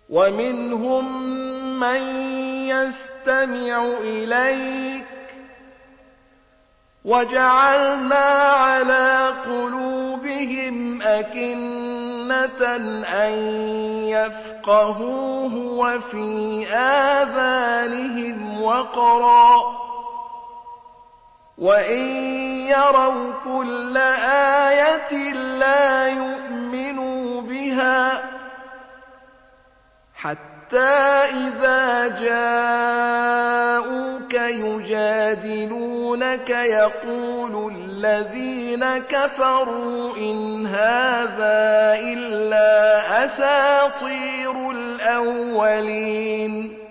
ومنهم من يستمع إليك وجعلنا على قلوبهم أكنة أن يفقهوه وفي آذانهم وقرا وإن يروا كل آية لا يؤمنوا بها حتى إذا جاءوك يجادلونك يقول الذين كفروا إن هذا إلا أساطير الأولين